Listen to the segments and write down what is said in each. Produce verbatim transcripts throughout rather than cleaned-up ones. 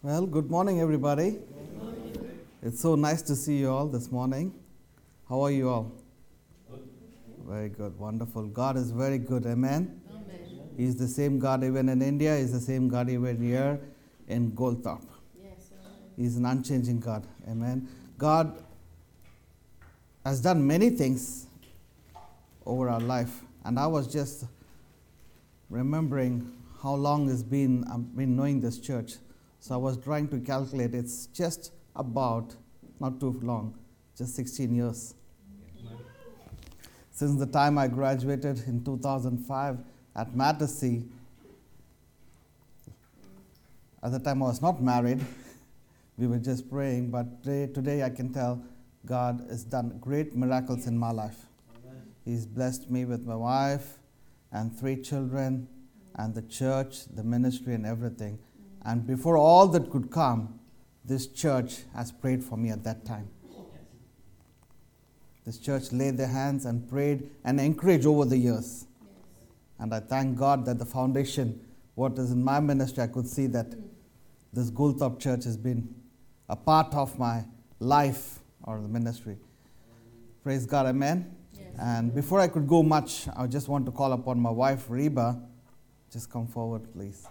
Well, good morning, everybody. It's so nice to see you all this morning. How are you all? Very good, wonderful. God is very good, amen? Amen. He's the same God even in India, He's the same God even here in Goldthorpe. Yes, amen. He's an unchanging God, amen? God has done many things over our life, and I was just remembering how long it's been I've been knowing this church. So I was trying to calculate, it's just about, not too long, just sixteen years. Since the time I graduated in two thousand five at Mattersea, at the time I was not married, we were just praying, but today, today I can tell God has done great miracles in my life. Amen. He's blessed me with my wife and three children and the church, the ministry and everything. And before all that could come, this church has prayed for me at that time. This church laid their hands and prayed and encouraged over the years. Yes. And I thank God that the foundation, what is in my ministry, I could see that mm. this Goldthorpe Church has been a part of my life or the ministry. Mm. Praise God, amen. Yes. And before I could go much, I just want to call upon my wife, Reba. Just come forward, please.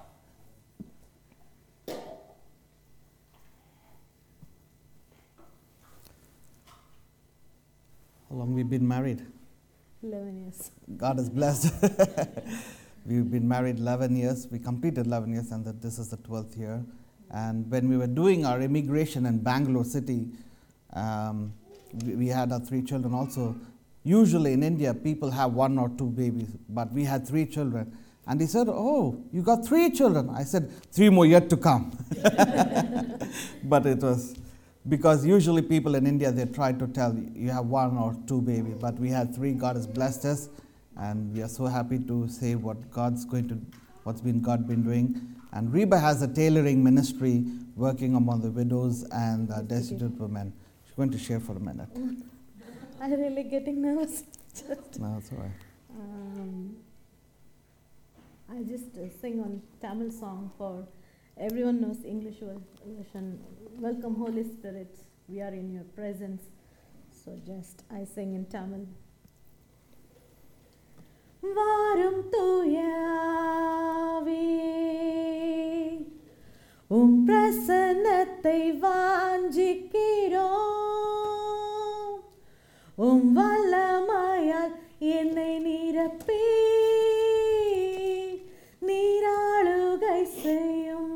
How long we've been married? eleven years. God is blessed. We've been married eleven years. We completed eleven years, and that this is the twelfth year. And when we were doing our immigration in Bangalore city, um, we, we had our three children also. Usually in India, people have one or two babies, but we had three children. And he said, "Oh, you got three children." I said, three more yet to come. But it was... Because usually people in India, they try to tell you, you have one or two babies, but we had three. God has blessed us, and we are so happy to say what God's going to, what's been God been doing. And Reba has a tailoring ministry working among the widows and uh, destitute women. She's going to share for a minute. I'm really getting nervous. Just, No, that's all right. um, I just uh, sing on Tamil song for everyone knows English version. Welcome, Holy Spirit. We are in your presence. So just I sing in Tamil. Varum Thuyavi Um Prasanathai Vanjikkirom Um Vallamayal Ennai Nirappi Neeralugai Seyyum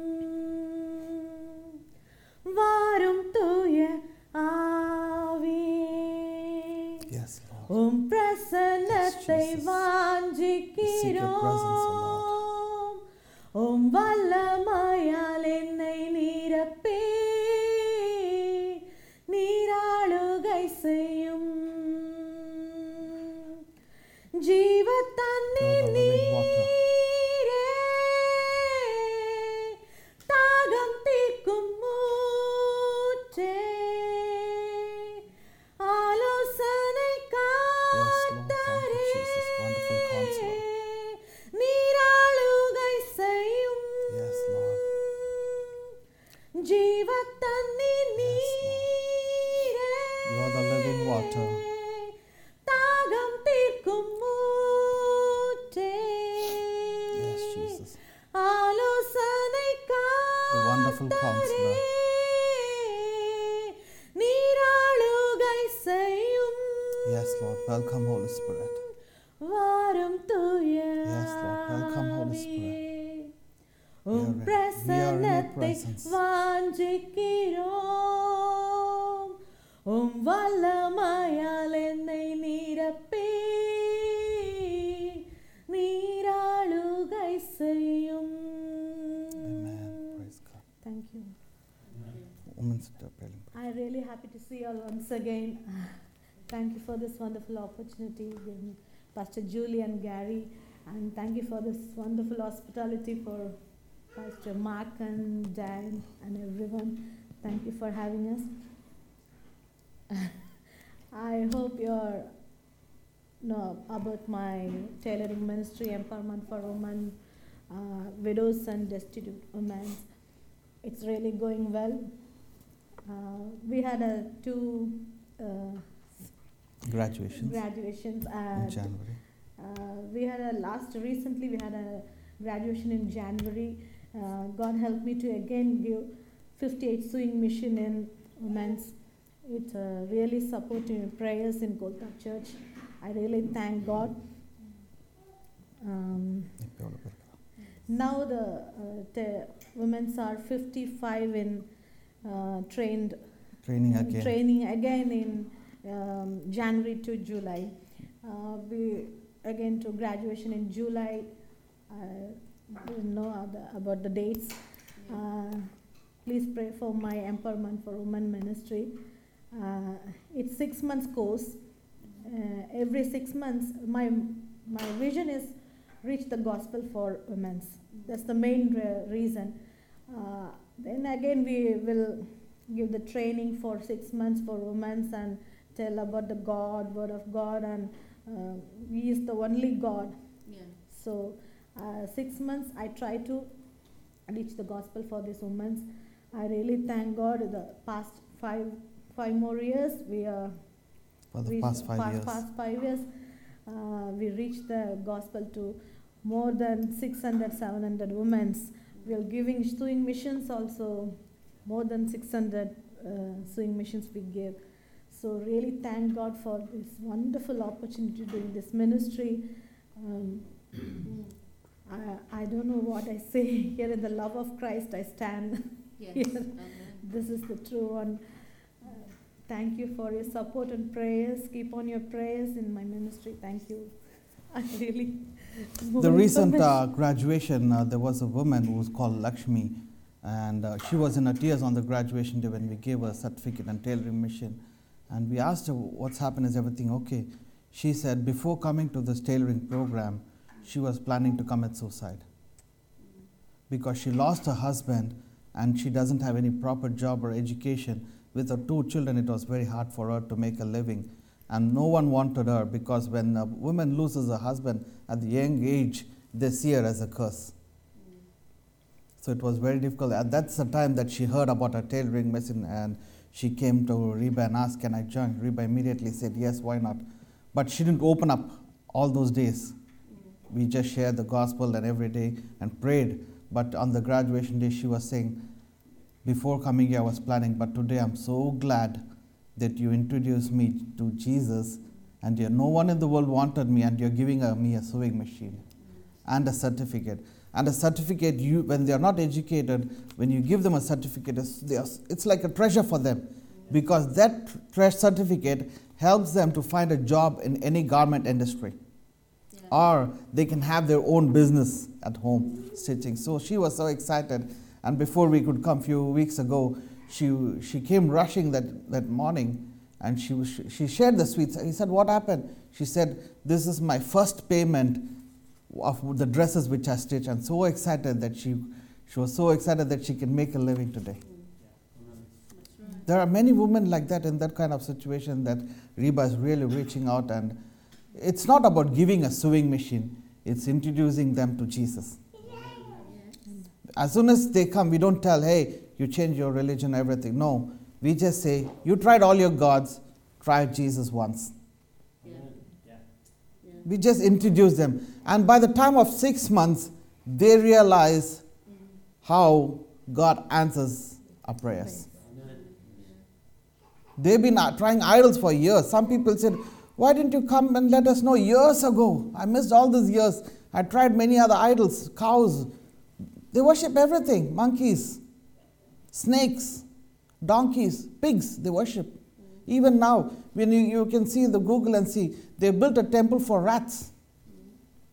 Varum Thuya Aavi. Yes, Lord. Um Prasanathai Yes, Vanjikkirom Um Vallamayal Ennai Nirappi Neeralugai Seyyum Jeevathannin Neere Thagam Thirkkum Mootre Alosanai Kaathare Neeralugai Seyyum Yes, Lord. Jeevathannin Yes, Neere You are the living water. Thagam Thirkkum Mootre Yes, Jesus. Alosanai The wonderful counselor. Neeralugai Seyyum Yes, Lord. Welcome, Holy Spirit. Varum Thuya Yes, Lord. Welcome, Holy Spirit. Um We are in- we are in your Prasanathai presence. Vanjikkirom Um Vallamayal Ennai Nirappi Neeralugai Seyyum. Amen. Praise God. Thank you. Women sit up, Ellen. I'm really happy to see you all once again. Thank you for this wonderful opportunity, given Pastor Julie and Gary, and thank you for this wonderful hospitality for Pastor Mark and Dan and everyone. Thank you for having us. I hope you're know about my tailoring ministry, Empowerment for Women, uh, Widows and Destitute Women. it's really going well. Uh, we had a two uh, Graduations graduations. in At, January. uh, we had a last recently. We had a graduation in January. Uh, God helped me to again give fifty-eight sewing machine in women's. It uh, really supporting prayers in Golta Church. I really thank God. Um, now the uh, the women's are fifty-five in uh, trained Training again. training again in um, January to July. Uh, we again to graduation in July. I didn't know the, about the dates. Uh, please pray for my empowerment for women ministry. Uh, it's six months course. Uh, every six months, my my vision is reach the gospel for women's. That's the main re- reason. Uh, then again, we will give the training for six months for women's and tell about the God, word of God, and uh, He is the only God. Yeah. So uh, six months, I try to reach the gospel for these women's. I really thank God. The past five five more years, we are. For the reached- past five past, years. Past five years, uh, we reached the gospel to more than six hundred, seven hundred women's. We are giving sewing missions also, more than six hundred uh, sewing missions we give. So really thank God for this wonderful opportunity doing this ministry. Um, I, I don't know what I say here. In the love of Christ I stand. Yes. Here. Amen. This is the true one. Uh, thank you for your support and prayers. Keep on your prayers in my ministry. Thank you. I really. The recent uh, graduation, uh, there was a woman who was called Lakshmi, and uh, she was in her tears on the graduation day when we gave her a certificate and tailoring mission. And we asked her, what's happened, is everything okay? She said before coming to this tailoring program, she was planning to commit suicide because she lost her husband and she doesn't have any proper job or education. With her two children, it was very hard for her to make a living. And no one wanted her because when a woman loses her husband at the young age, they see her as a curse. So it was very difficult. And that's the time that she heard about her tailoring machine and she came to Reba and asked, can I join? Reba immediately said, yes, why not? But she didn't open up all those days. We just shared the gospel and every day and prayed. But on the graduation day, she was saying, before coming here, I was planning, but today I'm so glad that you introduced me to Jesus, and you, no one in the world wanted me, and you're giving a, me a sewing machine and a certificate. And a certificate, you, when they are not educated, when you give them a certificate, it's, they are, it's like a treasure for them, because that tre- certificate helps them to find a job in any garment industry. Yeah. Or they can have their own business at home, stitching. So she was so excited. And before we could come, a few weeks ago, she she came rushing that, that morning, and she was, she shared the sweets. He said, what happened? She said, this is my first payment of the dresses which I stitched. And so excited that she, she was so excited that she can make a living today. That's right. There are many women like that in that kind of situation that Reba is really reaching out, and it's not about giving a sewing machine, it's introducing them to Jesus. As soon as they come, we don't tell, hey, you change your religion, everything. No, we just say, you tried all your gods, try Jesus once. Yeah. Yeah. We just introduce them. And by the time of six months, they realize how God answers our prayers. They've been uh, trying idols for years. Some people said, why didn't you come and let us know years ago? I missed all these years. I tried many other idols, cows. They worship everything, monkeys, snakes, donkeys, pigs, they worship. Mm. Even now, when you, you can see the Google and see, they built a temple for rats. Mm.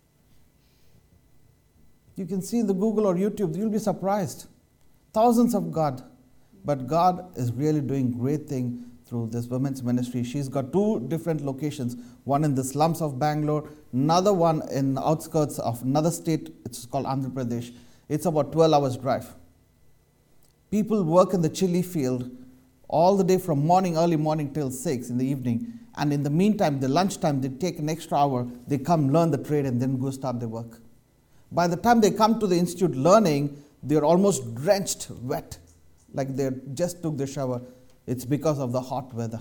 You can see the Google or YouTube, you'll be surprised. Thousands of God. But God is really doing great thing through this women's ministry. She's got two different locations, one in the slums of Bangalore, another one in the outskirts of another state, it's called Andhra Pradesh. It's about twelve hours drive. People work in the chili field all the day from morning, early morning till six in the evening. And in the meantime, the lunchtime, they take an extra hour, they come learn the trade and then go start their work. By the time they come to the institute learning, they're almost drenched, wet, like they just took the shower. It's because of the hot weather.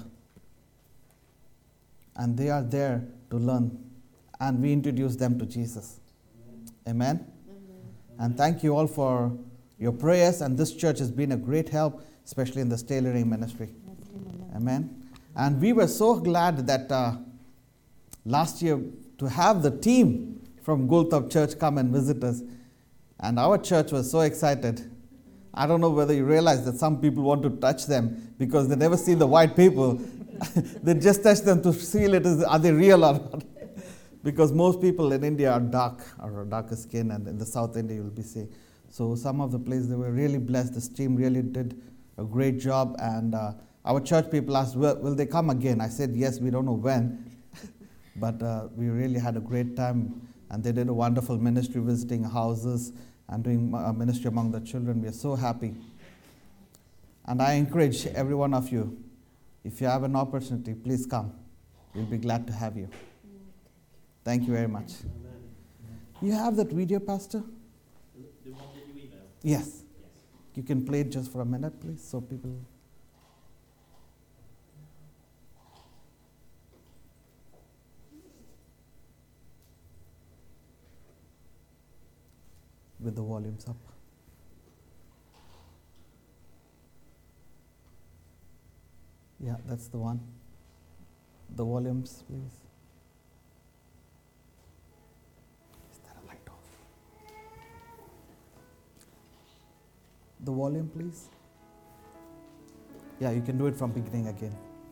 And they are there to learn. And we introduce them to Jesus. Amen? Amen. And thank you all for your prayers. And this church has been a great help, especially in the tailoring ministry. Amen. And we were so glad that uh, last year to have the team from Goldthorpe Church come and visit us. And our church was so excited. I don't know whether you realize that some people want to touch them because they never see the white people. They just touch them to feel it is, are they real or not? Because most people in India are dark or darker skin, and in the South India you'll be seeing. So some of the places they were really blessed. This team really did a great job, and uh, our church people asked, will, will they come again? I said, yes, we don't know when. But uh, we really had a great time, and they did a wonderful ministry visiting houses and doing uh, ministry among the children. We are so happy. And I encourage every one of you, if you have an opportunity, please come. We'll be glad to have you. Thank you very much. Amen. You have that video, Pastor? The one that you emailed? Yes. Yes. You can play it just for a minute, please, so people... with the volumes up. Yeah, that's the one. The volumes, please. Is there a light off? The volume, please. Yeah, you can do it from beginning again.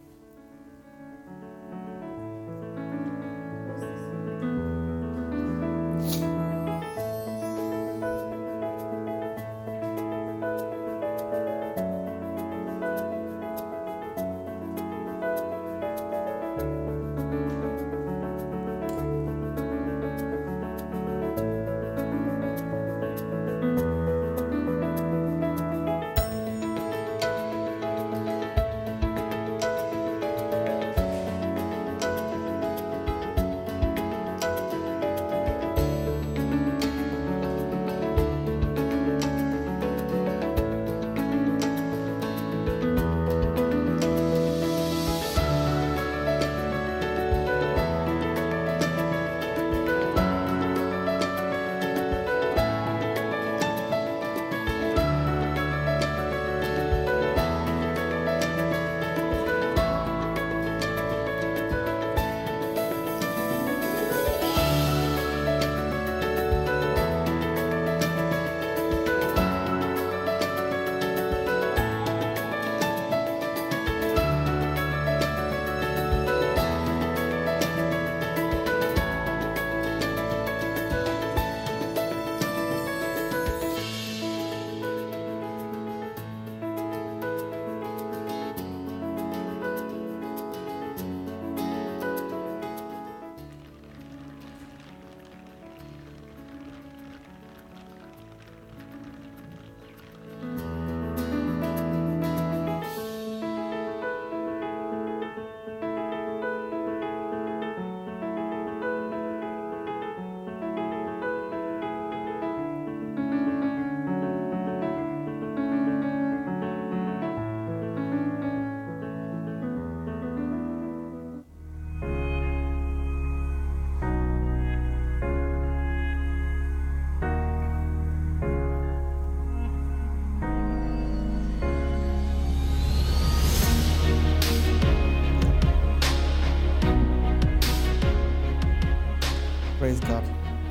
Praise God.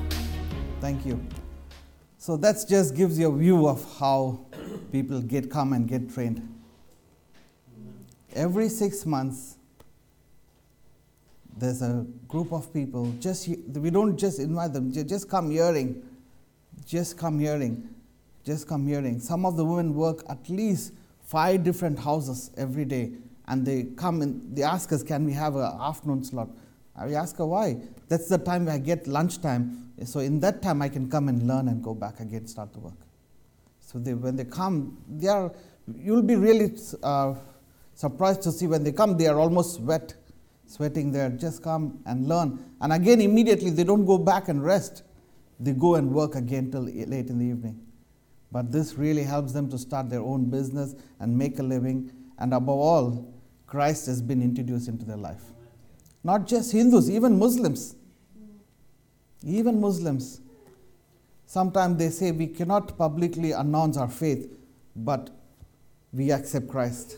Thank you. So that just gives you a view of how people get come and get trained. Every six months, there's a group of people. Just we don't just invite them. Just come hearing. Just come hearing. Just come hearing. Some of the women work at least five different houses every day, and they come and they ask us, "Can we have an afternoon slot?" I ask her why. That's the time I get lunchtime. So in that time I can come and learn and go back again, start the work. So they, when they come, they are. You'll be really uh, surprised to see when they come. They are almost wet, sweating there. Just come and learn, and again immediately they don't go back and rest. They go and work again till late in the evening. But this really helps them to start their own business and make a living. And above all, Christ has been introduced into their life. Not just Hindus, even Muslims. Even Muslims. Sometimes they say we cannot publicly announce our faith, but we accept Christ.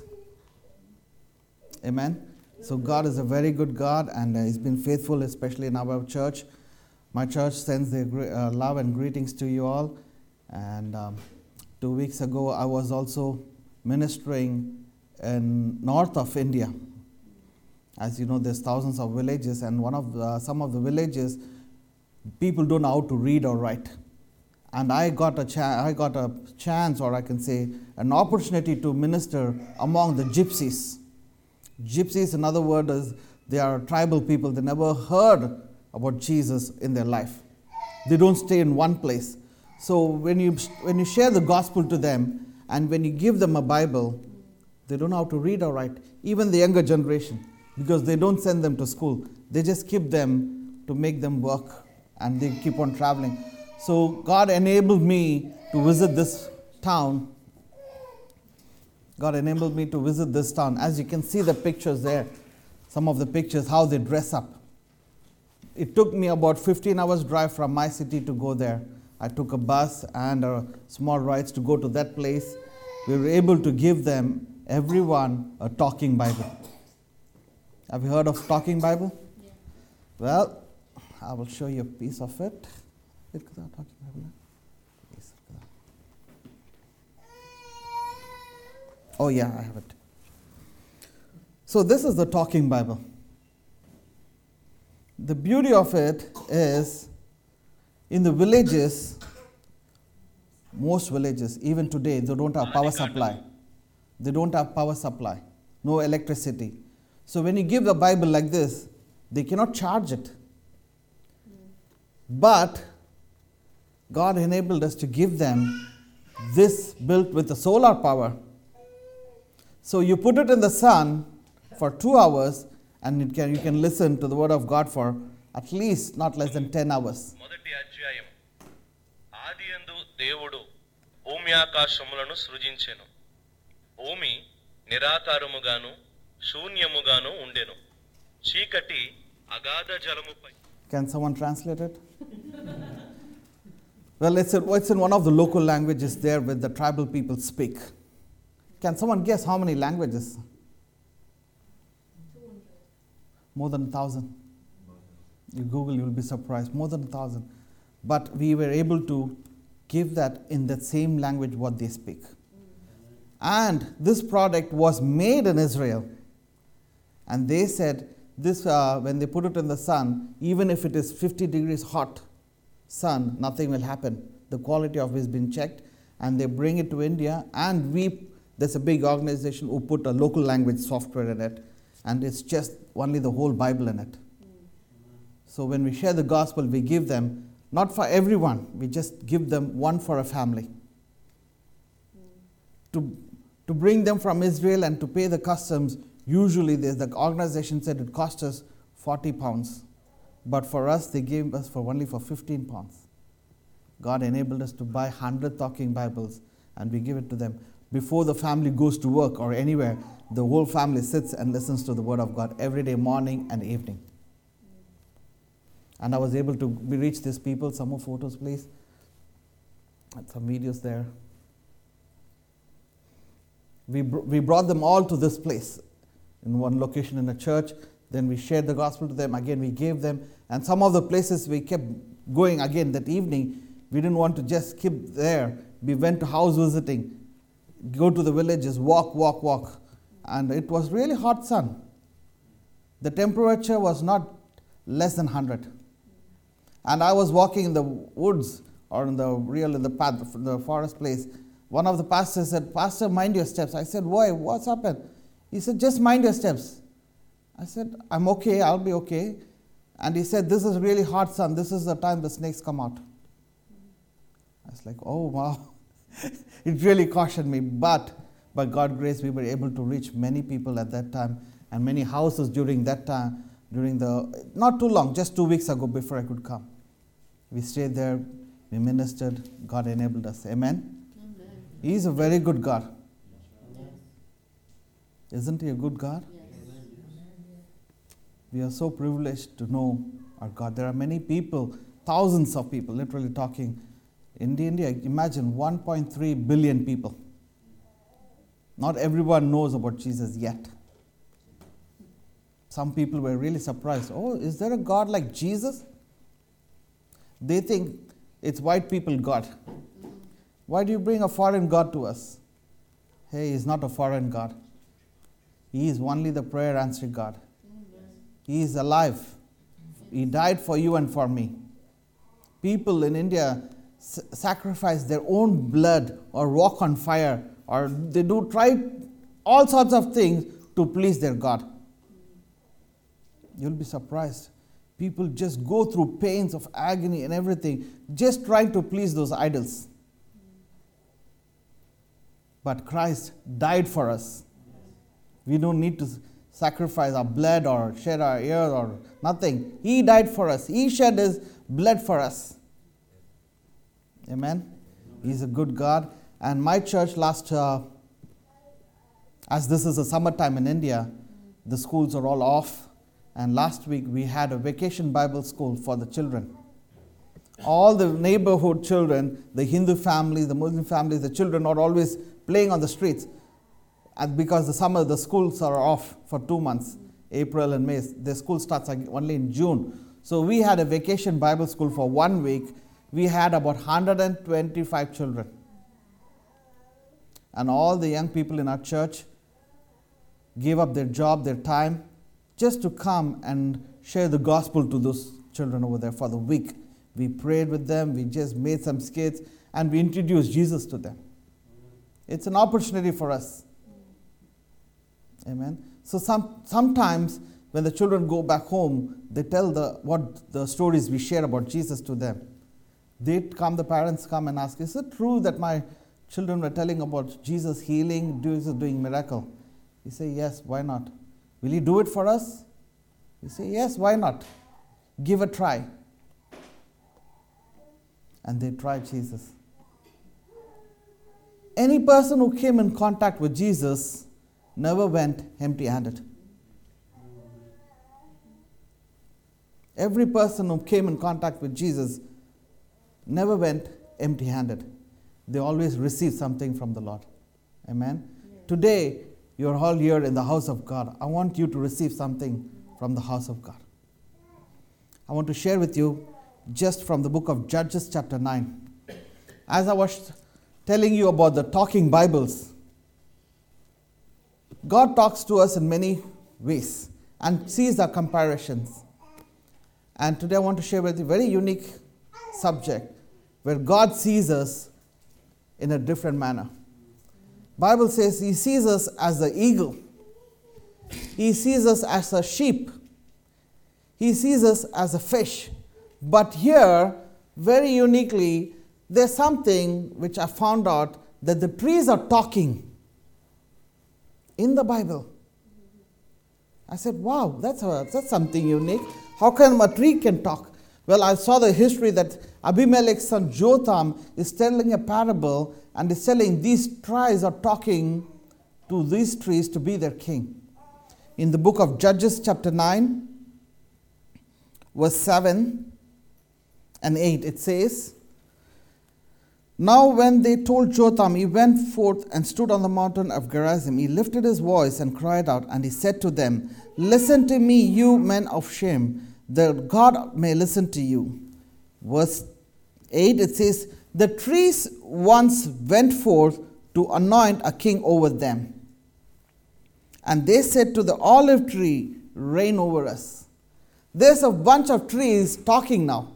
Amen? So God is a very good God, and uh, He's been faithful, especially in our church. My church sends their uh, love and greetings to you all. And um, two weeks ago, I was also ministering in north of India. As you know, there's thousands of villages, and one of the, some of the villages, people don't know how to read or write. And I got a cha- I got a chance, or I can say, an opportunity to minister among the gypsies. Gypsies, another word is, they are tribal people. They never heard about Jesus in their life. They don't stay in one place. So when you when you share the gospel to them, and when you give them a Bible, they don't know how to read or write. Even the younger generation, because they don't send them to school. They just keep them to make them work, and they keep on traveling. So God enabled me to visit this town. God enabled me to visit this town. As you can see the pictures there, some of the pictures, how they dress up. It took me about fifteen hours drive from my city to go there. I took a bus and a small rides to go to that place. We were able to give them, everyone, a talking Bible. Have you heard of talking Bible? Yeah. Well, I will show you a piece of it. Oh yeah, I have it. So this is the talking Bible. The beauty of it is, in the villages, most villages, even today, they don't have power supply. They don't have power supply, no electricity. So when you give the Bible like this, they cannot charge it. But God enabled us to give them this built with the solar power. So you put it in the sun for two hours, and it can, you can listen to the word of God for at least not less than ten hours. మొదటి అధ్యాయం. ఆదియందు దేవుడు భూమి ఆకాశములను సృజించెను. భూమి నిరాకారముగాను శూన్యముగాను ఉండెను. చీకటి అగాధ జలముపై. Can someone translate it? Well, it's in, it's in one of the local languages there where the tribal people speak. Can someone guess how many languages? More than a thousand. You Google, you'll be surprised. More than a thousand. But we were able to give that in the same language what they speak. And this product was made in Israel. And they said, this uh, when they put it in the sun, even if it is fifty degrees hot sun, nothing will happen. The quality of it has been checked, and they bring it to India, and we, there's a big organization who put a local language software in it, and it's just only the whole Bible in it. Mm. So when we share the gospel, we give them, not for everyone, we just give them one for a family. Mm. To, to bring them from Israel and to pay the customs, usually the organization said it cost us forty pounds. But for us, they gave us for only for fifteen pounds. God enabled us to buy one hundred talking Bibles, and we give it to them. Before the family goes to work or anywhere, the whole family sits and listens to the Word of God every day, morning and evening. And I was able to reach these people. Some more photos, please. And some videos there. We, br- we brought them all to this place in one location in a church. Then we shared the gospel to them. Again, we gave them. And some of the places we kept going again that evening. We didn't want to just keep there. We went to house visiting, go to the villages, walk, walk, walk. And it was really hot sun. The temperature was not less than one hundred. And I was walking in the woods or in the real, in the path, the forest place. One of the pastors said, "Pastor, mind your steps." I said, "Why? What's happened?" He said, "Just mind your steps." I said, "I'm okay, I'll be okay." And he said, "This is really hot sun. This is the time the snakes come out." I was like, oh, wow. It really cautioned me. But by God's grace, we were able to reach many people at that time and many houses during that time, during the, not too long, just two weeks ago before I could come. We stayed there, we ministered, God enabled us. Amen? Amen. He is a very good God. Isn't He a good God? We are so privileged to know our God. There are many people, thousands of people, literally talking. In India, imagine one point three billion people. Not everyone knows about Jesus yet. Some people were really surprised. Oh, is there a God like Jesus? They think it's white people God. Why do you bring a foreign God to us? Hey, He's not a foreign God. He is only the prayer answering God. He is alive. He died for you and for me. People in India s- sacrifice their own blood or walk on fire or they do try all sorts of things to please their God. You'll be surprised. People just go through pains of agony and everything just trying to please those idols. But Christ died for us. We don't need to sacrifice our blood or shed our ear or nothing. He died for us. He shed His blood for us. Amen. He's a good God. And my church last, uh, as this is a summertime in India, the schools are all off. And last week we had a vacation Bible school for the children. All the neighborhood children, the Hindu families, the Muslim families, the children are always playing on the streets. And because the summer, the schools are off for two months, April and May. The school starts only in June. So we had a vacation Bible school for one week. We had about one hundred twenty-five children. And all the young people in our church gave up their job, their time, just to come and share the gospel to those children over there for the week. We prayed with them, we just made some skits, and we introduced Jesus to them. It's an opportunity for us. Amen. So some sometimes when the children go back home, they tell the what the stories we share about Jesus to them. They come, the parents come and ask, is it true that my children were telling about Jesus healing, Jesus doing miracle? You say, yes, why not? Will you do it for us? You say, yes, why not? Give a try. And they tried Jesus. Any person who came in contact with Jesus never went empty-handed. Every person who came in contact with Jesus never went empty-handed. They always received something from the Lord. Amen? Yeah. Today, you're all here in the house of God. I want you to receive something from the house of God. I want to share with you just from the book of Judges chapter nine. As I was telling you about the talking Bibles, God talks to us in many ways and sees our comparisons. And today I want to share with you a very unique subject where God sees us in a different manner. Bible says He sees us as the eagle. He sees us as a sheep. He sees us as a fish. But here, very uniquely, there's something which I found out that the trees are talking in the Bible. I said, wow, that's, a, that's something unique. How come a tree can talk? Well, I saw the history that Abimelech's son Jotham is telling a parable and is telling these trees are talking to these trees to be their king. In the book of Judges chapter nine, verse seven and eight, it says, now when they told Jotham, he went forth and stood on the mountain of Gerizim. He lifted his voice and cried out, and he said to them, listen to me, you men of shame, that God may listen to you. Verse eight, it says, the trees once went forth to anoint a king over them. And they said to the olive tree, reign over us. There's a bunch of trees talking now.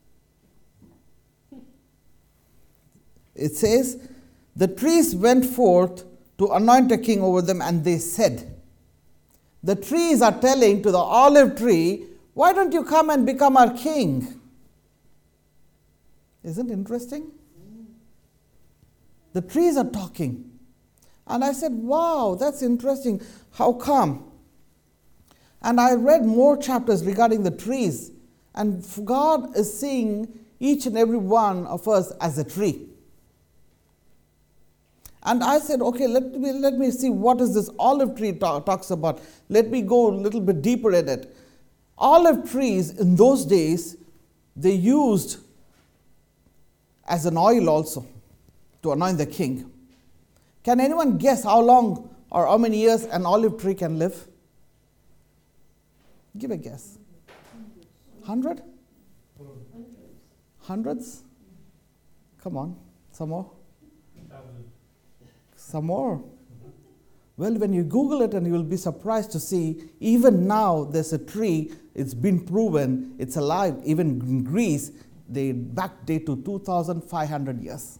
It says, the trees went forth to anoint a king over them, and they said, the trees are telling to the olive tree, why don't you come and become our king? Isn't it interesting? The trees are talking. And I said, wow, that's interesting. How come? And I read more chapters regarding the trees. And God is seeing each and every one of us as a tree. And I said, okay, let me, let me see what is this olive tree ta- talks about. Let me go a little bit deeper in it. Olive trees in those days, they used as an oil also to anoint the king. Can anyone guess how long or how many years an olive tree can live? Give a guess. Hundred? Hundreds? Come on, some more? Some more? Well, when you Google it, and you will be surprised to see, even now there's a tree, it's been proven, it's alive. Even in Greece, they backdate to two thousand five hundred years.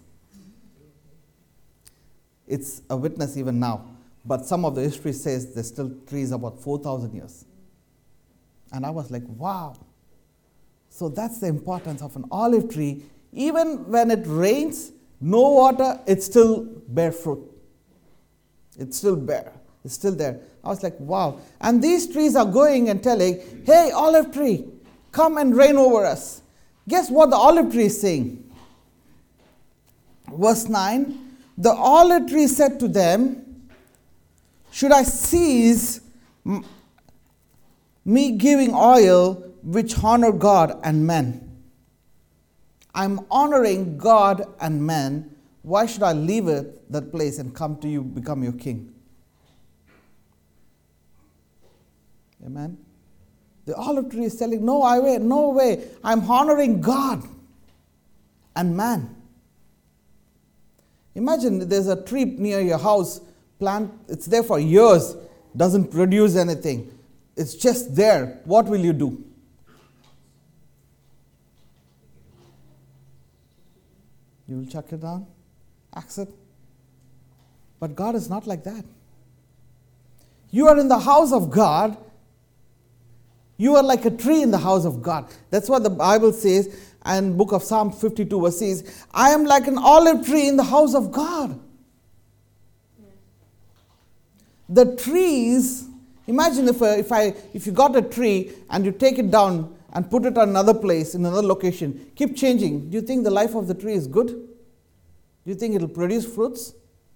It's a witness even now. But some of the history says there's still trees about four thousand years. And I was like, wow. So that's the importance of an olive tree. Even when it rains, no water, it still bear fruit. It's still bare. It's still there. I was like, wow. And these trees are going and telling, hey, olive tree, come and reign over us. Guess what the olive tree is saying? Verse nine, the olive tree said to them, should I cease m- me giving oil which honor God and men? I'm honoring God and men. Why should I leave it, that place, and come to you, become your king? Amen. The olive tree is telling, no, I way, no way. I'm honoring God and man. Imagine there's a tree near your house, plant, it's there for years, doesn't produce anything. It's just there. What will you do? You will chuck it down? Axe it? But God is not like that. You are in the house of God. You are like a tree in the house of God. That's what the Bible says in book of Psalm fifty-two verse says, I am like an olive tree in the house of God. The trees, imagine if, uh, if, I, if you got a tree and you take it down and put it on another place, in another location, keep changing. Do you think the life of the tree is good? Do you think it will produce fruits?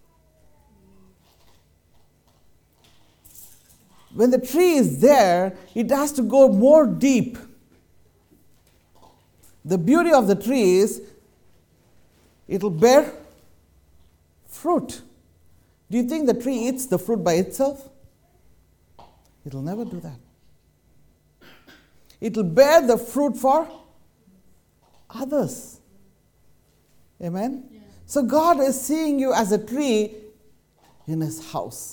When the tree is there, it has to go more deep. The beauty of the tree is it will bear fruit. Do you think the tree eats the fruit by itself? It will never do that. It will bear the fruit for others. Amen? Yeah. So God is seeing you as a tree in His house.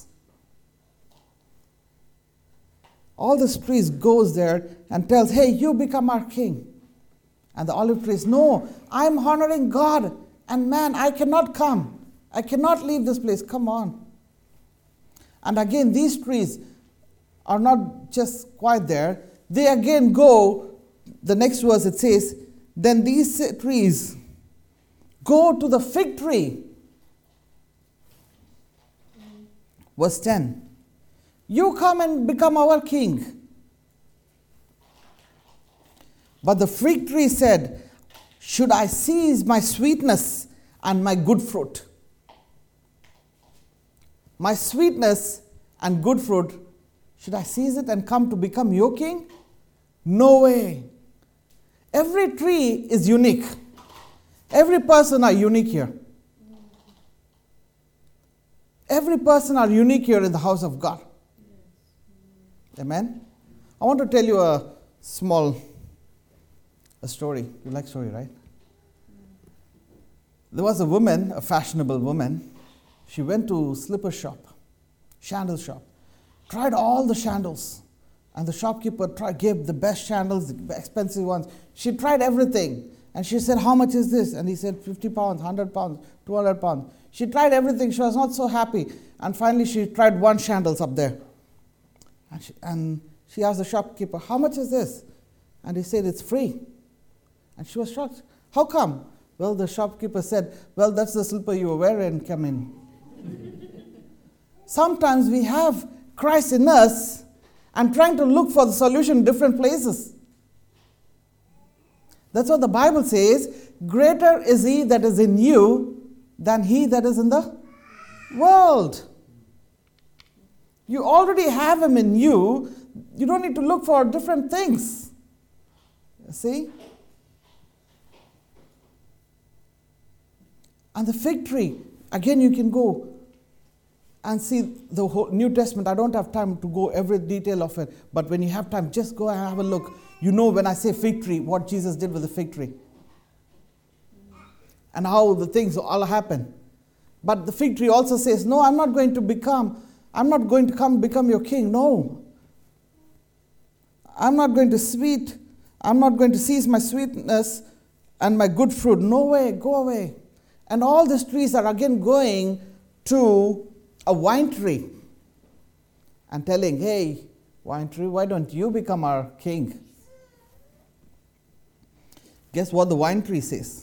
All these trees goes there and tells, hey, you become our king. And the olive tree says, no, I'm honoring God and man, I cannot come. I cannot leave this place. Come on. And again, these trees are not just quite there. They again go, the next verse it says, then these trees go to the fig tree. Verse ten. You come and become our king. But the fig tree said, should I seize my sweetness and my good fruit? My sweetness and good fruit, should I seize it and come to become your king? No way. Every tree is unique. Every person are unique here. Every person are unique here in the house of God. Amen. I want to tell you a small a story. You like story, right? There was a woman, a fashionable woman. She went to slipper shop, sandal shop, tried all the sandals, and the shopkeeper tried, gave the best sandals, the expensive ones. She tried everything, and she said, how much is this? And he said, fifty pounds, one hundred pounds, two hundred pounds. She tried everything. She was not so happy. And finally, she tried one sandals up there. And she, and she asked the shopkeeper, how much is this? And he said, it's free. And she was shocked. How come? Well, the shopkeeper said, well, that's the slipper you were wearing, come in. Sometimes we have Christ in us and trying to look for the solution in different places. That's what the Bible says. Greater is He that is in you than he that is in the world. You already have him in you. You don't need to look for different things. See? And the fig tree, again you can go and see the whole New Testament. I don't have time to go every detail of it, but when you have time, just go and have a look. You know when I say fig tree, what Jesus did with the fig tree. And how the things all happen. But the fig tree also says, no, I'm not going to become, I'm not going to come become your king. No. I'm not going to sweet, I'm not going to seize my sweetness and my good fruit. No way, go away. And all these trees are again going to a wine tree and telling, hey, wine tree, why don't you become our king? Guess what the wine tree says?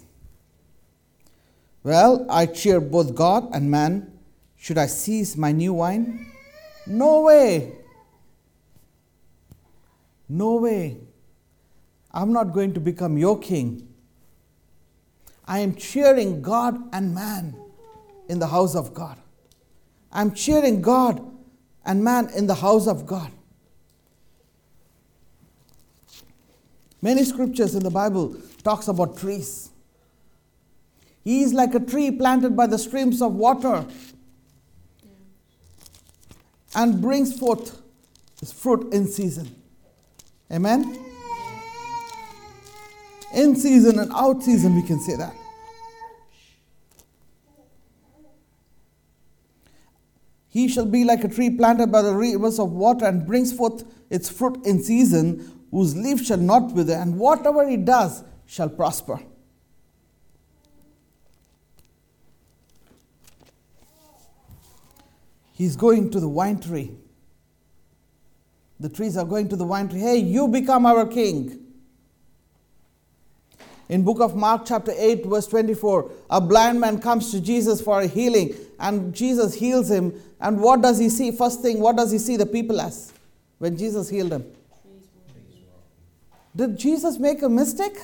Well, I cheer both God and man. Should I seize my new wine? No way. No way. I'm not going to become your king. I am cheering God and man in the house of God. I'm cheering God and man in the house of God. Many scriptures in the Bible talks about trees. He is like a tree planted by the streams of water and brings forth his fruit in season. Amen? In season and out season, we can say that. He shall be like a tree planted by the rivers of water and brings forth its fruit in season, whose leaf shall not wither, and whatever he does shall prosper. He's going to the wine tree. The trees are going to the wine tree. Hey, you become our king. In book of Mark chapter eight verse twenty-four, a blind man comes to Jesus for a healing and Jesus heals him. And what does he see? First thing, what does he see the people as when Jesus healed him? Did Jesus make a mistake?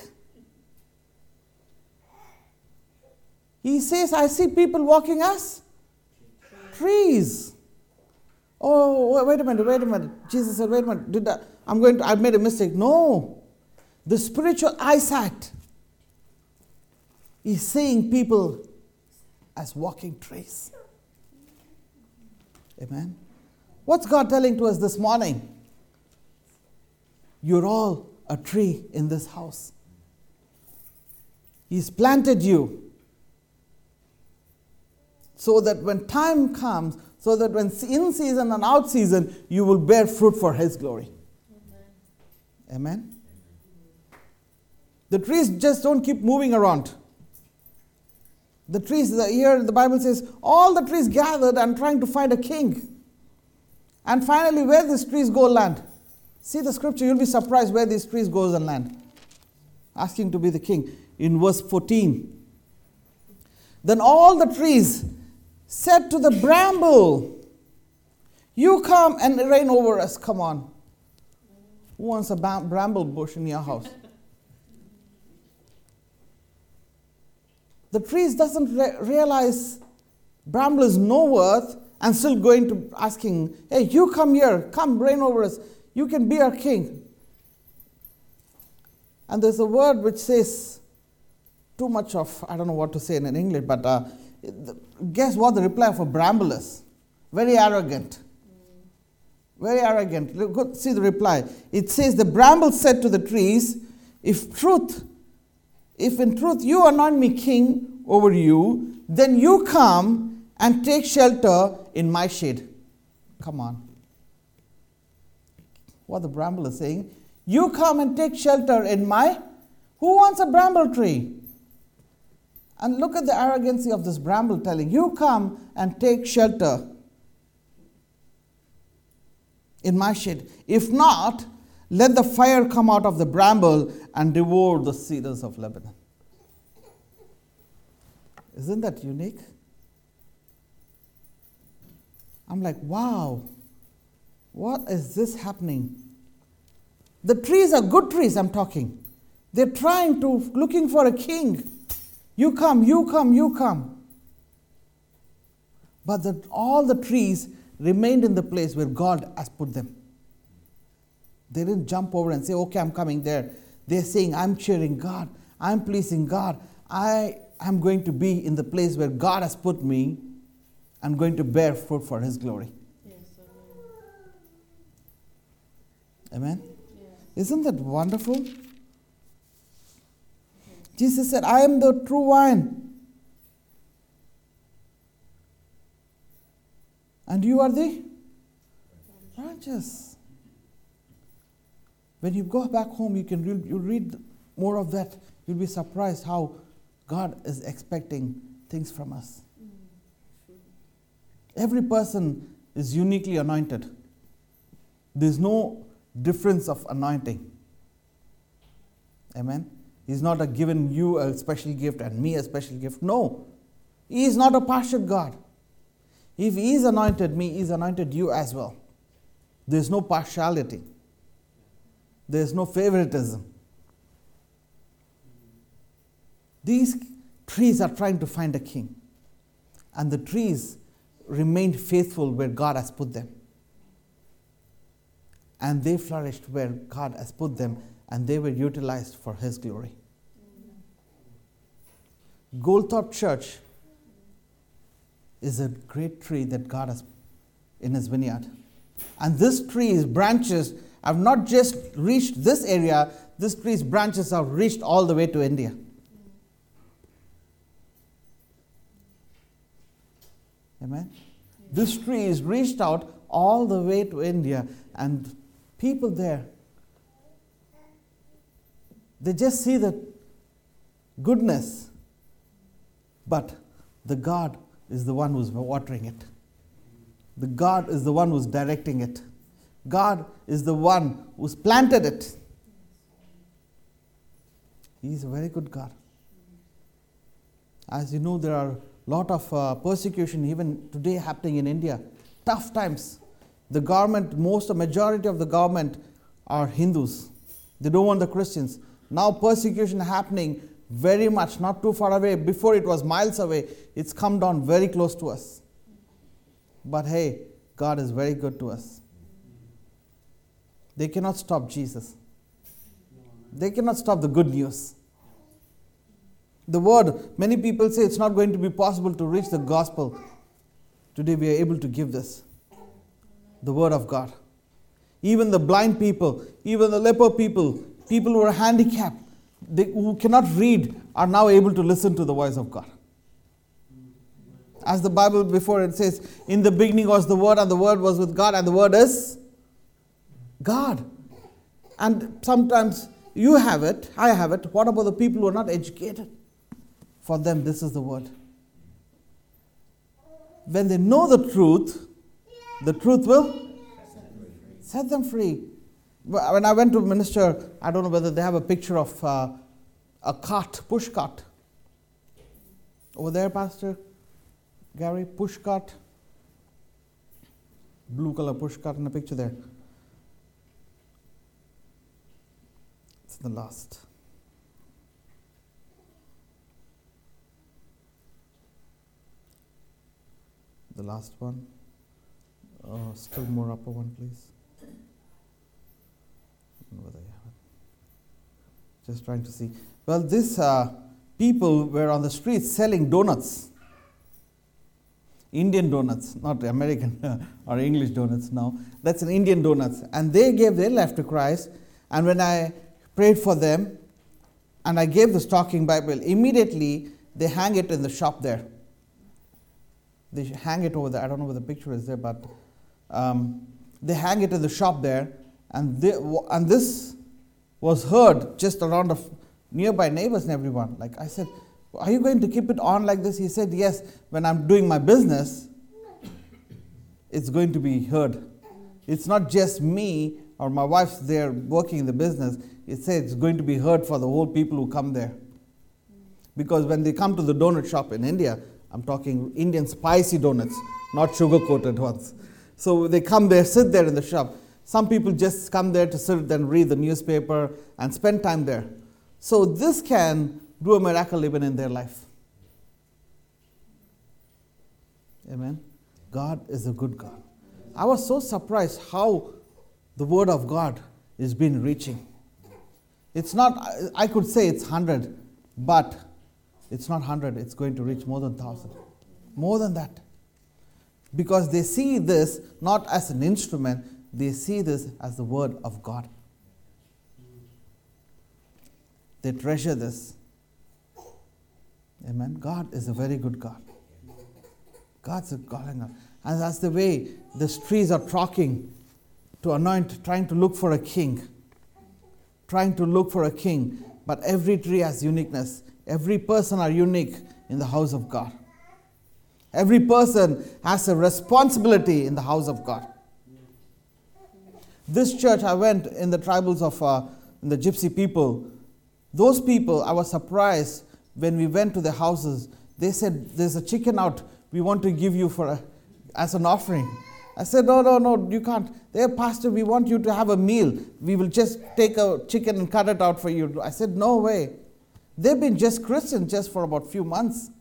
He says, I see people walking as trees. Oh, wait a minute, wait a minute. Jesus said, wait a minute, did I, I'm going to, I've made a mistake. No. The spiritual eyesight is seeing people as walking trees. Amen. What's God telling to us this morning? You're all a tree in this house. He's planted you so that when time comes, so that when in season and out season, you will bear fruit for His glory. Amen. Amen. The trees just don't keep moving around. The trees, here the Bible says, all the trees gathered and trying to find a king. And finally, where these trees go land? See the scripture, you'll be surprised where these trees goes and land. Asking to be the king. In verse fourteen. Then all the trees said to the bramble, you come and reign over us. Come on. Who wants a bramble bush in your house? The trees doesn't re- realize bramble is no worth and still going to asking, hey, you come here, come reign over us. You can be our king. And there's a word which says too much of, I don't know what to say in English, but uh, guess what the reply of a bramble is? Very arrogant. Very arrogant. Look, see the reply. It says, the bramble said to the trees, if truth If in truth you anoint me king over you, then you come and take shelter in my shade. Come on. What the bramble is saying, you come and take shelter in my, who wants a bramble tree? And look at the arrogancy of this bramble telling, you come and take shelter in my shade. If not, let the fire come out of the bramble and devour the cedars of Lebanon. Isn't that unique? I'm like, wow, what is this happening? The trees are good trees, I'm talking. They're trying to, looking for a king. You come, you come, you come. but that all the trees remained in the place where God has put them. They didn't jump over and say, okay, I'm coming there. They're saying, I'm cheering God. I'm pleasing God. I am going to be in the place where God has put me. I'm going to bear fruit for His glory. Yes, Amen? yes. Isn't that wonderful? Jesus said, I am the true vine. And you are the branches. When you go back home, you can read, you read more of that. You'll be surprised how God is expecting things from us. Every person is uniquely anointed. There's no difference of anointing. Amen? He's not a given you a special gift and me a special gift. No. He is not a partial God. If He is anointed me, He's anointed you as well. There's no partiality. There's no favoritism. These trees are trying to find a king. And the trees remained faithful where God has put them. And they flourished where God has put them, and they were utilized for His glory. Goldthorpe Church is a great tree that God has in His vineyard. And this tree's branches have not just reached this area, this tree's branches have reached all the way to India. Amen? This tree is reached out all the way to India, and people there, they just see the goodness, but the God is the one who's watering it. The God is the one who's directing it. God is the one who's planted it. He's a very good God. As you know, there are a lot of uh, persecution even today happening in India. Tough times. The government, most, a majority of the government are Hindus. They don't want the Christians. Now persecution happening very much, not too far away. Before it was miles away. It's come down very close to us. But hey, God is very good to us. They cannot stop Jesus. They cannot stop the good news. The word, many people say it's not going to be possible to reach the gospel. Today we are able to give this. The word of God. Even the blind people, even the leper people, people who are handicapped, they, who cannot read, are now able to listen to the voice of God. As the Bible before it says, in the beginning was the Word, and the Word was with God, and the Word is God. And sometimes you have it, I have it. What about the people who are not educated? For them, this is the Word. When they know the truth, the truth will set them free. When I went to minister, I don't know whether they have a picture of uh, a cart, push cart. Over there, Pastor Gary, push cart. Blue color push cart in the picture there. It's the last. The last one. Uh, still more upper one, please. I don't know whether you have it. Just trying to see. Well, these uh, people were on the streets selling donuts. Indian donuts, not American or English donuts now. That's an Indian donuts. And they gave their life to Christ. And when I prayed for them, and I gave the stocking Bible, immediately they hang it in the shop there. They hang it over there. I don't know where the picture is there, but um, they hang it in the shop there. And they, and this was heard just around the nearby neighbors and everyone. Like I said, are you going to keep it on like this? He said, yes, when I'm doing my business, it's going to be heard. It's not just me or my wife's there working in the business. It says it's going to be heard for the whole people who come there. Because when they come to the donut shop in India, I'm talking Indian spicy donuts, not sugar-coated ones. So they come there, sit there in the shop. Some people just come there to sit and read the newspaper and spend time there. So this can do a miracle even in their life. Amen. God is a good God. I was so surprised how the word of God is been reaching. It's not, I could say it's one hundred, but it's not one hundred. It's going to reach more than one thousand. More than that. Because they see this not as an instrument, they see this as the word of God. They treasure this. Amen. God is a very good God. God's a God. And that's the way the trees are talking to anoint, trying to look for a king. Trying to look for a king. But every tree has uniqueness. Every person are unique in the house of God. Every person has a responsibility in the house of God. This church, I went in the tribals of uh, in the gypsy people. Those people, I was surprised when we went to their houses. They said, there's a chicken out. We want to give you for a, as an offering. I said, no, no, no, you can't. There, Pastor, we want you to have a meal. We will just take a chicken and cut it out for you. I said, no way. They've been just Christians just for about a few months.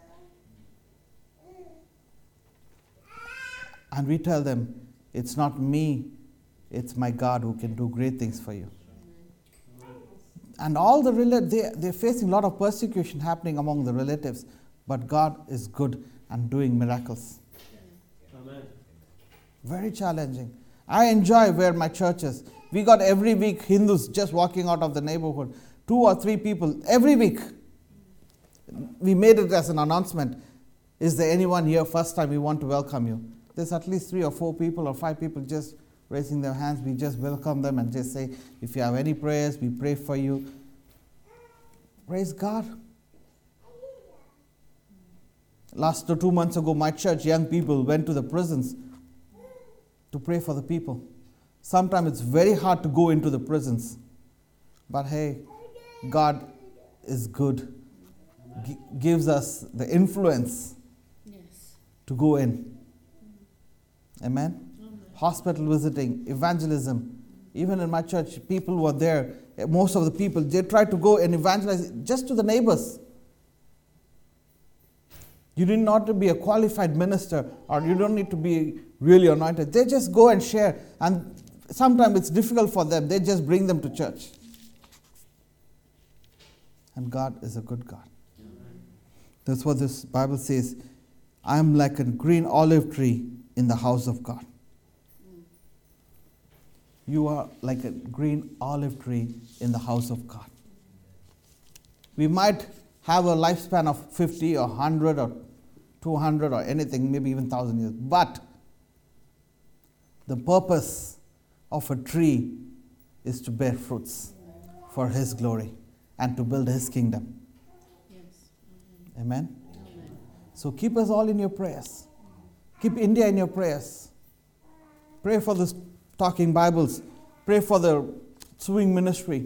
And we tell them, it's not me, it's my God who can do great things for you. And all the relatives, they, they're facing a lot of persecution happening among the relatives. But God is good and doing miracles. Amen. Very challenging. I enjoy where my church is. We got every week Hindus just walking out of the neighborhood. Two or three people every week. We made it as an announcement. Is there anyone here first time we want to welcome you? There's at least three or four people or five people just raising their hands. We just welcome them and just say, if you have any prayers, we pray for you. Praise God. Last two months ago, my church, young people went to the prisons to pray for the people. Sometimes it's very hard to go into the prisons. But hey, God is good. G- gives us the influence Yes. to go in. Amen? Amen. Hospital visiting, evangelism. Even in my church, people were there. Most of the people, they tried to go and evangelize just to the neighbors. You need not to be a qualified minister, or you don't need to be really anointed. They just go and share. And sometimes it's difficult for them. They just bring them to church. And God is a good God. Amen. That's what this Bible says. I am like a green olive tree in the house of God. Mm. You are like a green olive tree in the house of God. We might have a lifespan of fifty or one hundred or two hundred or anything, maybe even one thousand years. But the purpose of a tree is to bear fruits for His glory and to build His kingdom. Yes. Amen? Amen. So keep us all in your prayers. Keep India in your prayers. Pray for the Talking Bibles. Pray for the sewing ministry.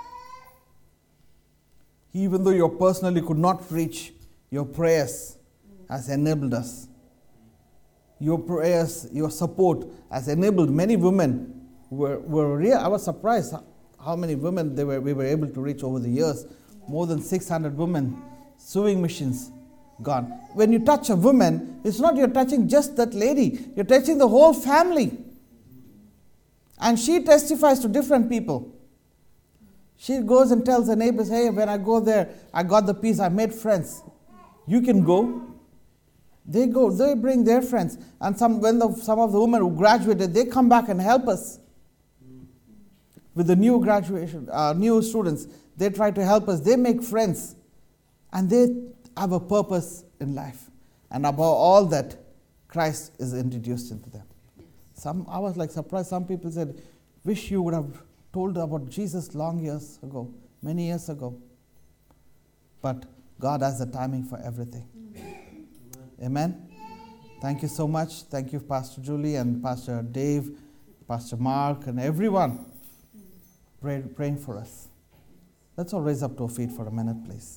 Even though you personally could not reach, your prayers has enabled us. Your prayers, your support has enabled many women who were, were real. I was surprised how many women they were, we were able to reach over the years. More than six hundred women, sewing machines gone. When you touch a woman, it's not you're touching just that lady. You're touching the whole family. And she testifies to different people. She goes and tells her neighbors, hey, when I go there, I got the peace, I made friends. You can go. They go, they bring their friends. And some when the, some of the women who graduated, they come back and help us. With the new graduation, uh, new students, they try to help us. They make friends. And they have a purpose in life. And above all that, Christ is introduced into them. Some I was like surprised. Some people said, wish you would have told about Jesus long years ago, many years ago. But God has a timing for everything. Amen. Amen. Thank you so much. Thank you, Pastor Julie and Pastor Dave, Pastor Mark, and everyone pray, praying for us. Let's all raise up to our feet for a minute, please.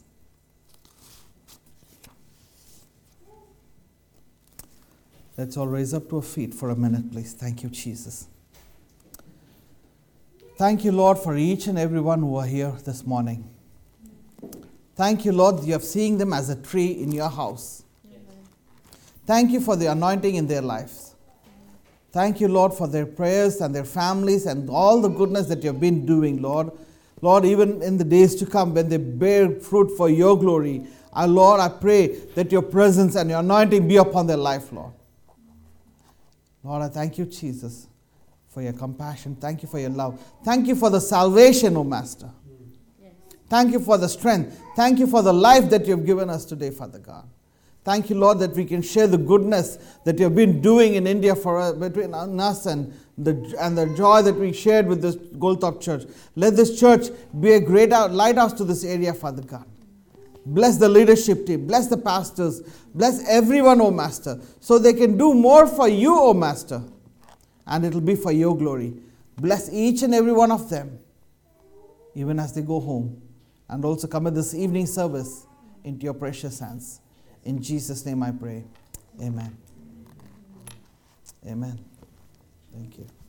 Let's all raise up to our feet for a minute, please. Thank you, Jesus. Thank you, Lord, for each and every one who are here this morning. Thank you, Lord, you have seen them as a tree in your house. Amen. Thank you for the anointing in their lives. Thank you, Lord, for their prayers and their families and all the goodness that you have been doing, Lord. Lord, even in the days to come when they bear fruit for your glory, our Lord, I pray that your presence and your anointing be upon their life, Lord. Lord, I thank you, Jesus, for your compassion. Thank you for your love. Thank you for the salvation, O Master. Yes. Thank you for the strength. Thank you for the life that you have given us today, Father God. Thank you, Lord, that we can share the goodness that you have been doing in India for us, between us and the and the joy that we shared with this Goldthorpe Church. Let this church be a great out, lighthouse to this area, Father God. Bless the leadership team. Bless the pastors. Bless everyone, O Master, so they can do more for you, O Master. And it will be for your glory. Bless each and every one of them, even as they go home. And also commit this evening service into your precious hands. In Jesus' name I pray. Amen. Amen. Thank you.